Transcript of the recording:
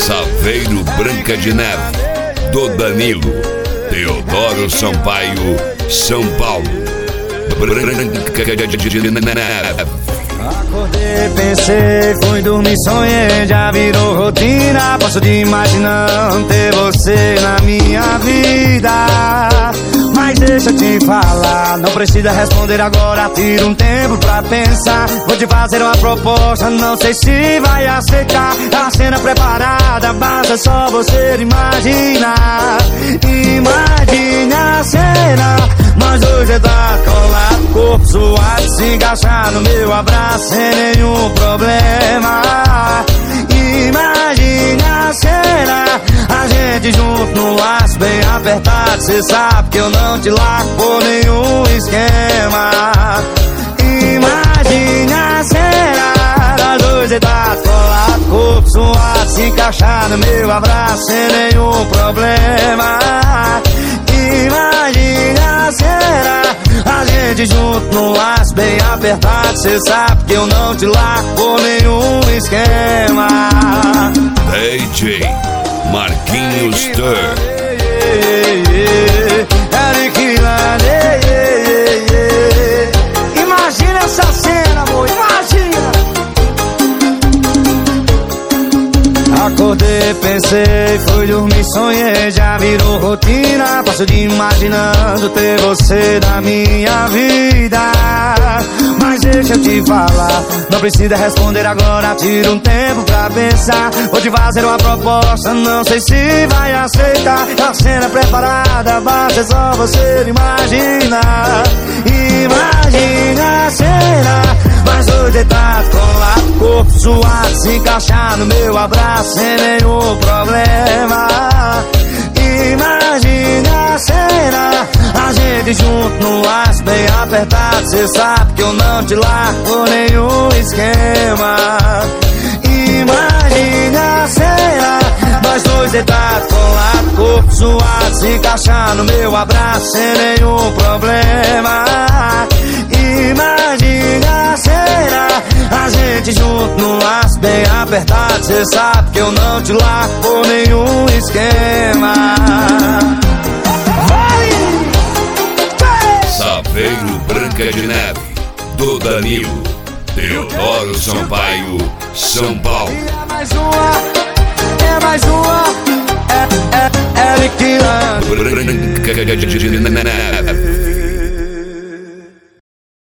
Saveiro Branca de Neve, do Danilo. Teodoro Sampaio, São Paulo. Branca de Neve. Acordei, pensei, fui dormir, sonhei, já virou rotina. Passo de imaginando ter você na minha vida. Mas deixa eu te falar, não precisa responder agora, tira um tempo pra pensar. Vou te fazer uma proposta, não sei se vai aceitar. A cena preparada, basta só você imaginar. Imagine a cena, nós dois retratos colados, corpo suado, se encaixar no meu abraço sem nenhum problema. Imagine a cena, a gente junto no laço bem apertado. Cê sabe que eu não te largo por nenhum esquema. Imagine a cena, nós dois deitados colados, corpo suado, se encaixar no meu abraço sem nenhum problema. Imagine a cena, a gente junto no laço bem apertado. Cê sabe que eu não te largo por nenhum esquema. DJ Marquinhos Tur. Imagina essa cena, amor, imagina. Acordei, pensei, fui dormir, sonhei, já virou rotina. Passo de imaginando ter você na minha vida. Mas deixa eu te falar, não precisa responder agora, tira um tempo pra pensar. Vou te fazer uma proposta, não sei se vai aceitar. A cena preparada, basta só você imaginar. Imagine a cena, nós dois deitados colados, corpo suado, se encaixar no meu abraço sem nenhum problema. Imagine a cena, a gente junto no laço bem apertado. Cê sabe que eu não te largo por nenhum esquema. Imagine a cena, nós dois deitados colados, corpo suado, se encaixar no meu abraço sem nenhum problema. Imagine a cena, a gente junto no laço bem apertado. Cê sabe que eu não te largo por nenhum esquema. Saveiro Branca de Neve, do Danilo. Teodoro Sampaio, São Paulo. E é mais uma, Eric Lan. Branca de Neve.